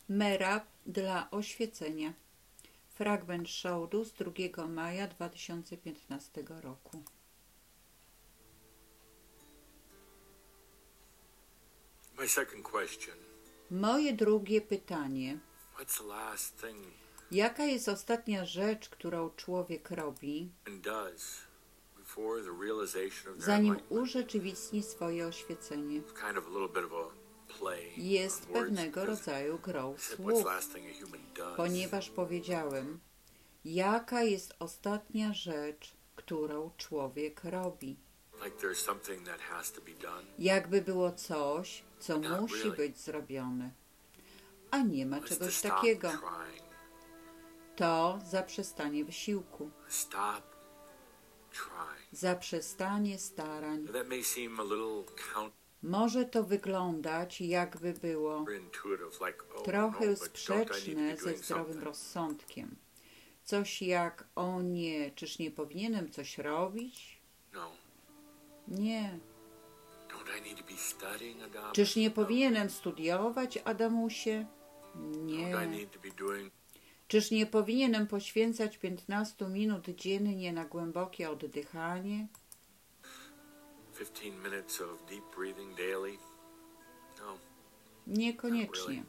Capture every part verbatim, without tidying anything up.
Mera dla oświecenia. Fragment shodu z drugiego maja dwa tysiące piętnastego roku. My second question. Moje drugie pytanie. What's the last thing Jaka jest ostatnia rzecz, którą człowiek robi, and does before the realization of their zanim enlightenment? urzeczywistni swoje oświecenie? It's kind of a little bit of a play Jest on words, pewnego because rodzaju grą I said, what's słów, the last thing a human does? ponieważ powiedziałem, jaka jest ostatnia rzecz, którą człowiek robi. Like there's something that has to be done. Jakby było coś, co Not musi really. być zrobione. A nie ma It's to czegoś stop takiego. trying. To zaprzestanie wysiłku, Stop trying. zaprzestanie starań. That may seem a little Może to wyglądać, jakby było counterintuitive, like, oh, trochę no, but don't I need to sprzeczne be ze doing zdrowym something? rozsądkiem. Coś jak, o nie, czyż nie powinienem coś robić? No. Nie. Don't I need to be studying, Adamus? Czyż nie No. powinienem studiować, Adamusie? Nie. Don't I need to be doing Czyż nie powinienem poświęcać piętnaście minut dziennie na głębokie oddychanie? fifteen minutes of deep breathing daily? No. Niekoniecznie.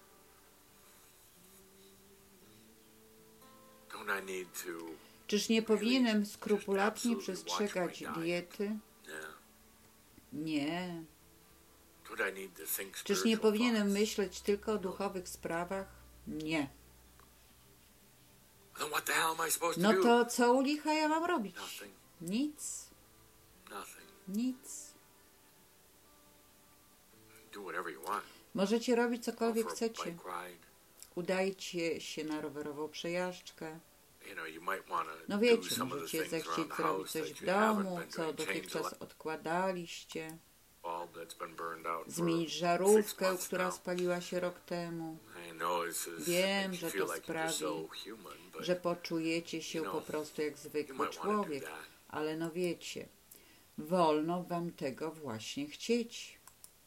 Don't I need to Czyż nie powinienem skrupulatnie przestrzegać diety? No. Nie. Don't I need to think Czyż nie spiritual powinienem thoughts? myśleć tylko o duchowych sprawach? Nie. Then what the hell am I supposed No to do? to co u licha ja mam robić? Nothing. Nic. Nothing. Nic. Do whatever you want. Możecie robić Go cokolwiek for a chcecie. bike ride. Udajcie się na rowerową przejażdżkę. You know, you might want to No do wiecie, some of the możecie things zechcieć around the zrobić house coś that w you haven't domu, been co doing. Change the dotychczas light odkładaliście. bulb that's been burned out for Zmienić six żarówkę, months która now. spaliła się rok temu. I know this is Wiem, makes że you feel to like you're just sprawi, so human, but że poczujecie się po prostu jak you zwykły might want to do człowiek. that. Ale no wiecie, wolno wam tego właśnie chcieć.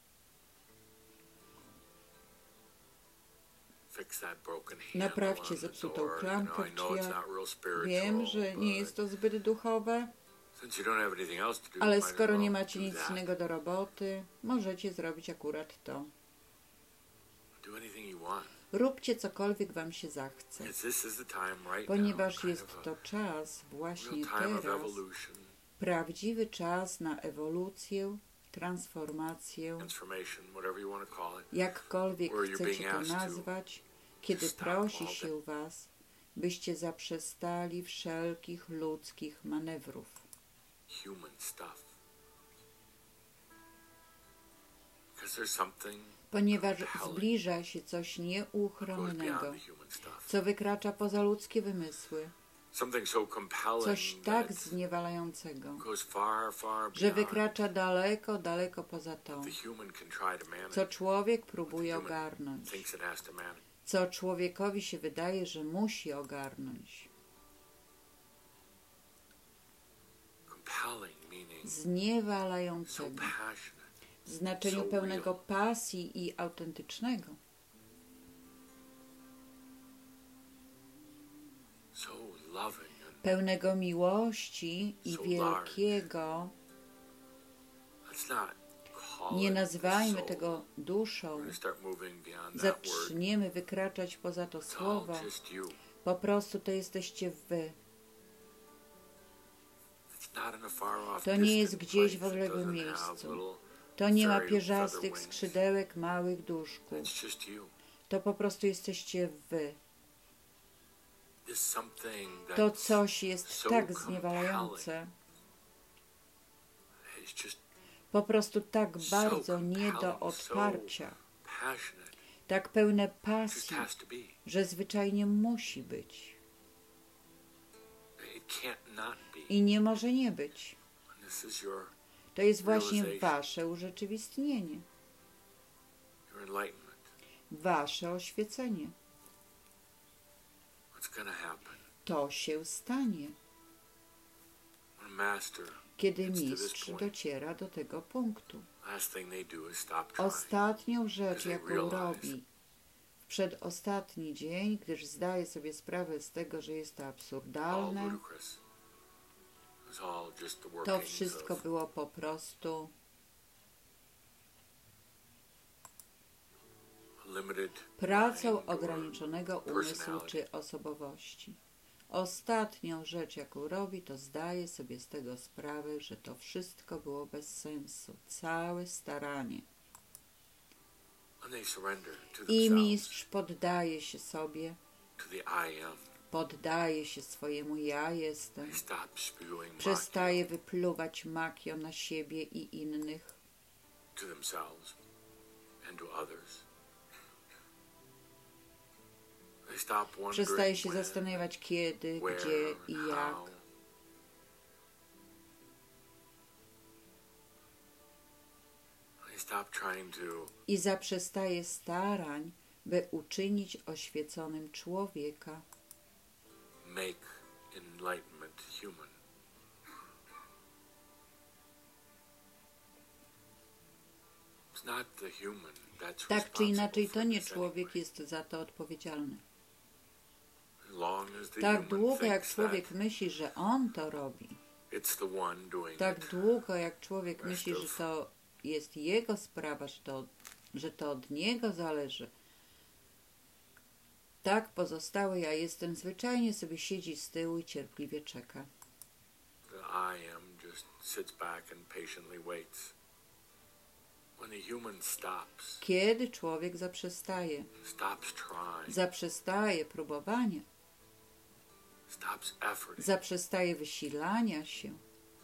Fix that broken handle Naprawcie on the zepsutą door. You klamkę know, I w know it's drzwiach. not real spiritual, Wiem, że nie but jest to zbyt duchowe, since you don't have anything else to do, ale might as skoro well nie macie do nic that. innego do roboty, możecie zrobić akurat to. Do anything you want. Róbcie cokolwiek wam się zachce, Because this is the time right ponieważ now, kind jest of a to czas właśnie real time of teraz, evolution, prawdziwy czas na ewolucję, transformację, transformation, whatever you want to call it. jakkolwiek Where you're chcecie being to asked to nazwać, kiedy stop prosi all się was, byście zaprzestali wszelkich ludzkich manewrów. Human stuff. Because there's something Ponieważ compelling zbliża się coś that goes nieuchronnego, beyond the human stuff. co wykracza poza ludzkie wymysły, Something so compelling coś tak that zniewalającego, goes far, far że beyond wykracza daleko, daleko poza to, the human can try to manage. co człowiek The próbuje human ogarnąć, thinks it has to manage. co człowiekowi się wydaje, że musi ogarnąć. Compelling meaning so Zniewalającego, passionate, w znaczeniu so pełnego real. pasji i autentycznego, so loving, and pełnego miłości i So wielkiego, let's not call nie it nazywajmy soul. tego duszą, We're gonna start moving beyond that word. zaczniemy wykraczać poza to It's all słowo, just you. po prostu to jesteście wy. It's not in a far off, To nie jest distant gdzieś w place. It odległym doesn't have miejscu. little- To nie ma fairy pierzastych feather wings. skrzydełek małych duszków. It's just you. To po prostu jesteście wy. There's something To that's coś jest so tak zniewalające, it's just po prostu tak so bardzo nie do compelling, so odparcia, passionate. tak pełne It just pasji, has to be. że zwyczajnie musi być It can't not be. i nie może nie być. And this is your To jest właśnie realization. wasze urzeczywistnienie, your enlightenment. wasze oświecenie. What's gonna happen To się stanie, when a master kiedy gets to this mistrz point? dociera do tego punktu. Last thing they do is stop trying. Ostatnią rzecz, Because they jaką realize robi w przedostatni dzień, gdyż zdaję sobie sprawę z tego, że jest to All absurdalne. ludicrous. It was all just the To workings wszystko of było po prostu limited pracą mind or ograniczonego umysłu personality. czy osobowości. Ostatnią rzecz, jaką robi, to zdaje sobie z tego sprawę, że to wszystko było bez sensu. Całe staranie. When they surrender to I themselves, mistrz poddaje się sobie, to the I am, poddaje się swojemu ja jestem. they stop spewing Przestaje mockery wypluwać makio na siebie i innych. to themselves and to others. They stop wondering Przestaje się when, zastanawiać kiedy, where, gdzie i and jak. how. They stop trying to I zaprzestaje starań, by uczynić oświeconym człowieka. make enlightenment human. It's not the human that's Tak czy inaczej, to nie responsible for człowiek this jest za to odpowiedzialny. anyway. As long as the Tak human długo jak thinks człowiek that myśli, że on to robi, it's the one doing tak it, długo jak człowiek myśli, że to jest jego sprawa, że to, że to od niego zależy, tak pozostałe ja jestem zwyczajnie sobie siedzi z tyłu i cierpliwie czeka. the I am just sits back and patiently waits. When the human stops, Kiedy człowiek zaprzestaje, stops trying, zaprzestaje próbowania, stops effort, zaprzestaje wysilania się,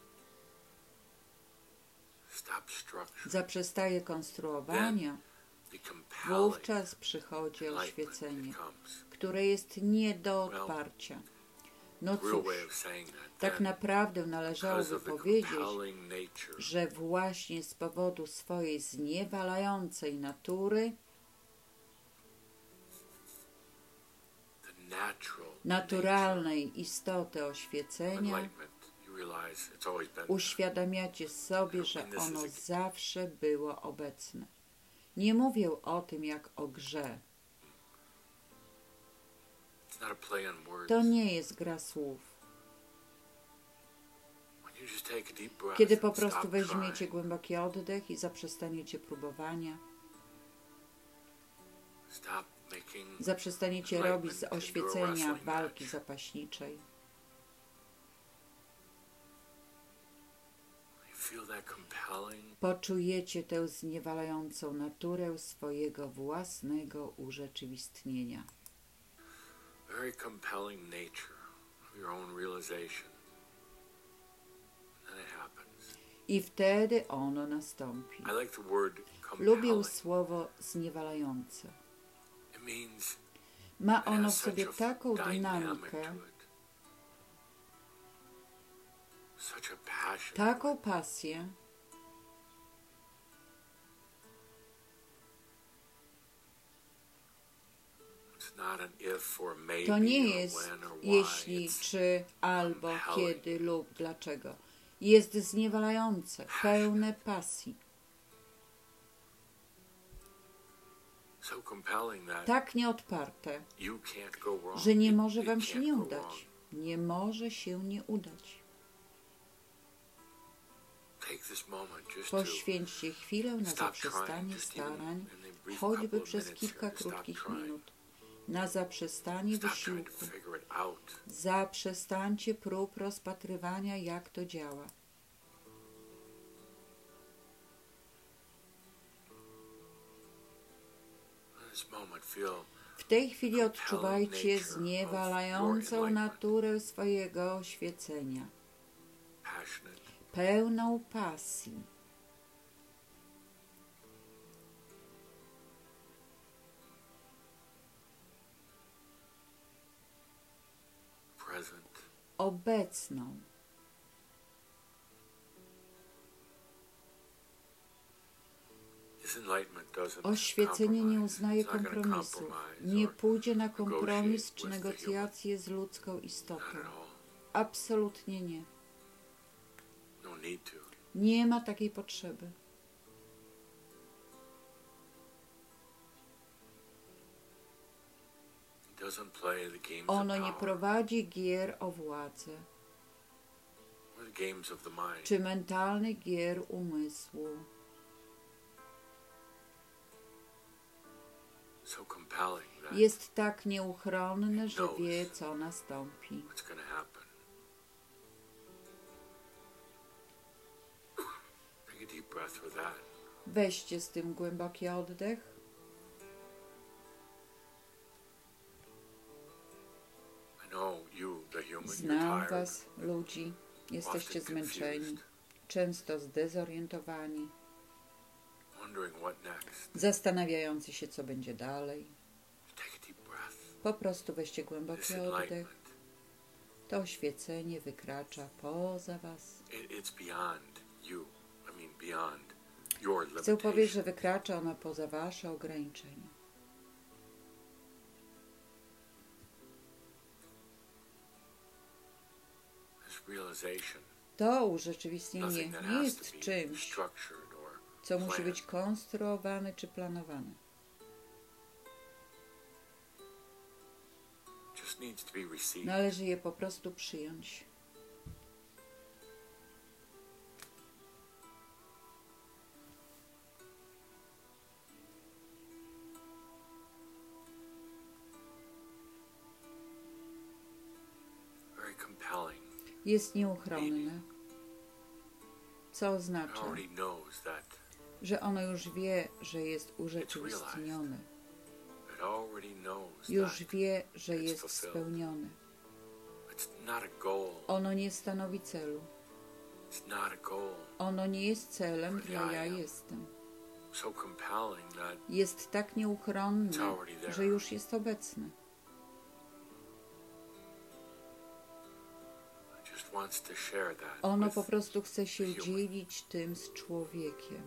stops structure, zaprzestaje konstruowania, the compelling wówczas przychodzi enlightenment oświecenie, that comes. które jest nie do odparcia. No The real cóż, way of saying that tak then, naprawdę because należałoby of the powiedzieć, compelling nature że właśnie z powodu swojej zniewalającej natury, the natural naturalnej istoty oświecenia, enlightenment, you realize it's always been there. uświadamiacie sobie, że ono zawsze było obecne. Nie mówię o tym jak o grze. It's not a play on words. To nie jest gra słów. When you just take a deep breath Kiedy po and prostu stop weźmiecie trying, głęboki oddech i zaprzestaniecie próbowania, stop making zaprzestaniecie robić z oświecenia walki zapaśniczej. you feel that compelling Poczujecie tę zniewalającą naturę swojego własnego urzeczywistnienia. very compelling nature of your own realization. And then it happens. I wtedy ono nastąpi. I like the word Lubię compelling. słowo zniewalające. It means Ma it ono has w sobie such a taką dynamic dynamikę, to it. Such a passion. taką pasję, It's not an if or maybe to nie or jest when or why. jeśli, It's czy, albo, compelling. kiedy lub dlaczego. Jest zniewalające, pełne pasji. so compelling that Tak nieodparte, you can't go wrong. że nie It- może it wam się can't nie go udać. wrong. Nie może się nie udać. Take this moment just Poświęćcie chwilę na to stop trying, zaprzestanie just even starań, in a brief choćby couple of przez minutes kilka here, stop krótkich trying. minut. Na zaprzestanie Stop trying to wysiłku. figure it out. Zaprzestańcie prób rozpatrywania, jak to działa. In this moment, feel W tej chwili odczuwajcie zniewalającą naturę swojego oświecenia, passionate, pełną pasji. present. Obecną. This enlightenment doesn't Oświecenie nie compromise. uznaje It's not gonna kompromisów. compromise Nie or pójdzie na kompromis negotiate czy with the negocjacje z ludzką Not istotą. at all. Absolutnie nie. No need to. Nie ma takiej potrzeby. doesn't play the games Ono of nie power prowadzi gier o władzę, or the games of the mind. czy mentalnych gier umysłu. So compelling that Jest tak nieuchronny, że wie, co nastąpi. what's going to happen. Take a deep breath with that. Weźcie z tym głęboki oddech. I know you, the human, you're Znam tired, was, ludzi. Jesteście often zmęczeni, confused, często zdezorientowani, wondering what next. zastanawiający się, co będzie dalej. Take a deep breath. Po prostu weźcie This głęboki oddech. enlightenment, To oświecenie wykracza poza was. it, it's beyond you. I mean, beyond your Chcę powiedzieć, że limitation. wykracza ono poza wasze ograniczenia. This realization, To urzeczywistnienie nothing that nie has jest to be czymś, structured or co musi planned. być konstruowane czy planowane. Just needs to be received. Należy je po prostu przyjąć. Very compelling. Jest nieuchronne, co It oznacza, already knows that. że ono już wie, że jest urzeczywistnione. It already knows Już that wie, że it's jest fulfilled. spełnione. It's not a goal. Ono nie stanowi celu. It's not a goal. Ono nie jest celem dla ja jestem. So compelling that Jest tak nieuchronne, że już jest obecne. it just wants to share that Ono with po prostu chce się human. dzielić tym z człowiekiem.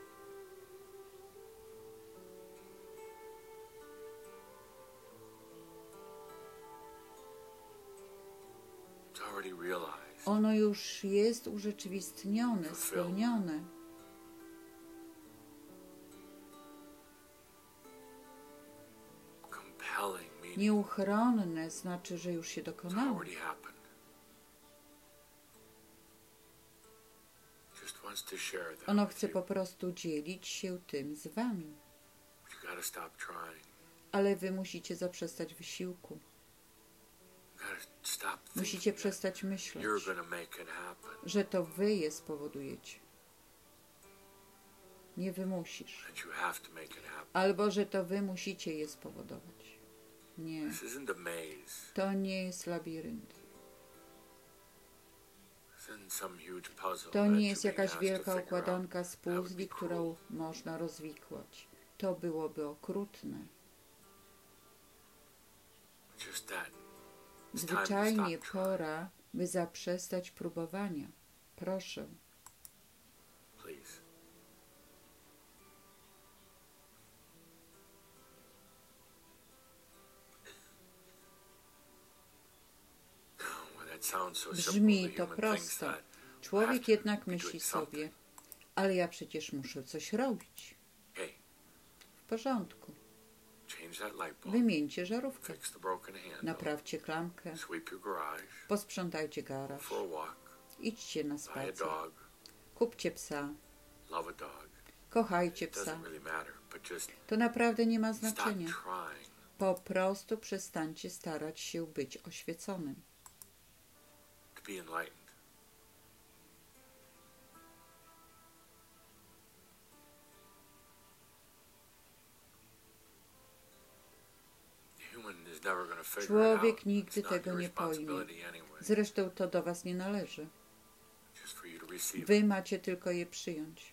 It's already realized. Ono już jest urzeczywistnione, spełnione. Compelling meaning Nieuchronne znaczy, że już się it's dokonało. already happened. Just wants to share that Ono with chce you. po prostu dzielić się tym z wami. But you gotta stop trying. Ale wy musicie zaprzestać wysiłku. You gotta stop Musicie thinking that przestać myśleć, you're gonna make it happen. że to wy je spowodujecie. Nie wymusisz. That you have to make it happen. Albo, że to wy musicie je spowodować. Nie. This isn't a maze. To nie jest labirynt. This isn't some huge puzzle To that nie you're jest being jakaś asked to wielka figure out. układanka z That would puzli, be którą cruel. można rozwikłać. To byłoby okrutne. Just that. It's time to Zwyczajnie stop trying. pora, by zaprzestać próbowania. Proszę. Please. Well, that sounds so simple. Brzmi The to human thinks prosto. that Człowiek jednak myśli sobie, ale ja przecież muszę coś robić. hey, W porządku. change that light bulb, Wymieńcie żarówkę. fix the broken handle, Naprawcie klamkę. sweep your garage, Posprzątajcie go garaż. for a walk, Idźcie na buy a spacer. dog, Kupcie psa. love a dog. Kochajcie It psa. doesn't really matter, but just To naprawdę nie ma stop znaczenia. trying. Po prostu przestańcie starać się być oświeconym. To be enlightened. The human is never going to figure it out. Człowiek nigdy It's not tego your nie pojmie. responsibility anyway. Zresztą to do was nie należy. Just for you to receive it. Wy macie tylko je przyjąć.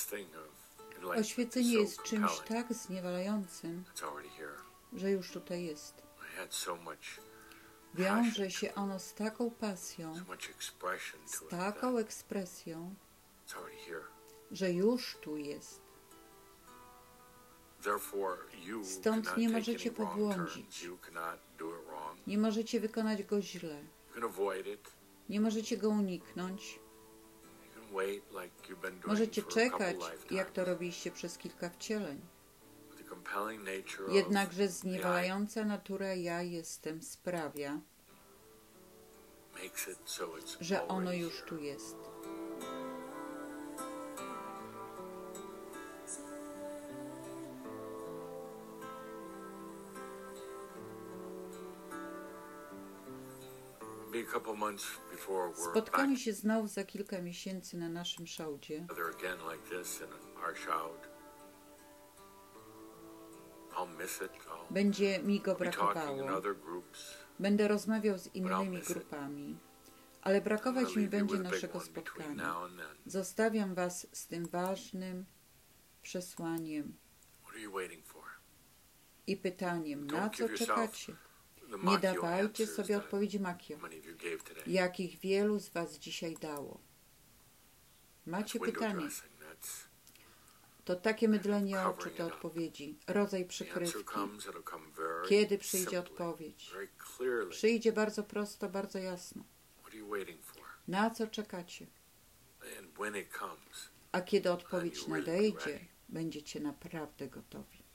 this thing of enlightenment Oświecenie is jest so czymś compelling. tak zniewalającym, It's already here. że już tutaj jest. I had so much Wiąże się ono z taką pasją, so much expression z to it taką that ekspresją, it's already here. że już tu jest. Therefore, you Stąd cannot nie take możecie any wrong pobłądzić. turns. You cannot do it wrong. Nie możecie wykonać go źle. You can avoid it. Nie możecie go uniknąć. You can wait like you've been doing Możecie for a couple czekać, lifetimes. jak to robiliście przez kilka wcieleń. The compelling nature of Jednakże zniewalająca natura ja jestem sprawia, makes it so it's że ono already już here. tu jest. Be a couple months before we're Spotkamy back się znowu za kilka miesięcy na naszym szałdzie. together again like this in our shout. I'll miss it. I'll Będzie mi go be talking in brakowało. other groups. Będę rozmawiał z innymi grupami, ale brakować I'll mi leave you będzie with a big naszego one between spotkania. now and then. Zostawiam was z tym ważnym przesłaniem What are you waiting for? i pytaniem, na Don't co give yourself czekacie? The Nie Makio dawajcie answers sobie that odpowiedzi Makio, many of you gave today. jakich wielu z was dzisiaj dało. Macie That's window pytanie, dressing. That's to takie mydlenie oczu covering to it up. odpowiedzi, rodzaj the answer przykrywki. comes, it'll come very Kiedy przyjdzie simply, odpowiedź? very clearly. Przyjdzie bardzo prosto, bardzo jasno. What are you waiting for? Na co czekacie? And when it comes, A kiedy odpowiedź nadejdzie, będziecie naprawdę gotowi.